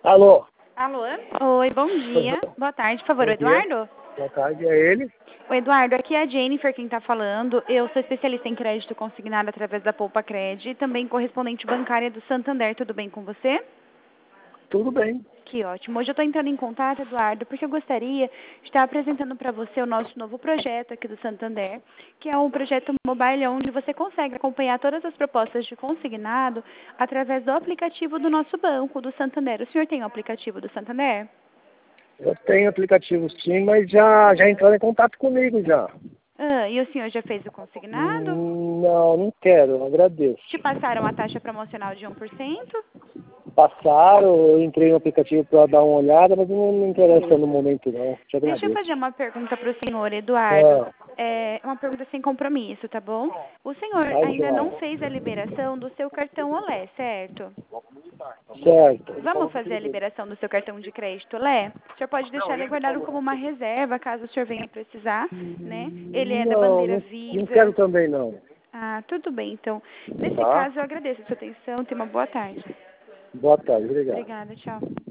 Alô? Alô? Oi, bom dia. Boa tarde, por favor, Bom o dia. Eduardo? Boa tarde, é ele? Oi, Eduardo, aqui é a Jennifer quem está falando. Eu sou especialista em crédito consignado através da Poupa Cred e também correspondente bancária do Santander. Tudo bem com você? Tudo bem. Que ótimo. Hoje eu estou entrando em contato, Eduardo, porque eu gostaria de estar apresentando para você o nosso novo projeto aqui do Santander, que é um projeto mobile onde você consegue acompanhar todas as propostas de consignado através do aplicativo do nosso banco, do Santander. O senhor tem o aplicativo do Santander? Eu tenho aplicativos sim, mas já entraram em contato comigo já. Ah, e o senhor já fez o consignado? Não, não quero, eu agradeço. Te passaram a taxa promocional de 1%? Passaram, eu entrei no aplicativo para dar uma olhada, mas não me interessa no momento não. Te Deixa eu agradeço. fazer uma pergunta para o senhor, Eduardo. Ah, É uma pergunta sem compromisso, tá bom? O senhor vai, ainda não joia. fez a liberação do seu cartão Olé, certo? Certo. Vamos fazer a liberação do seu cartão de crédito Olé? O senhor pode deixar ele guardado como uma reserva, caso o senhor venha precisar, né? Ele é da bandeira Não quero Visa. também não. Ah, tudo bem, então. Nesse Tá? caso, eu agradeço a sua atenção. Tenha uma boa tarde. Boa tarde, obrigado. Obrigada, tchau.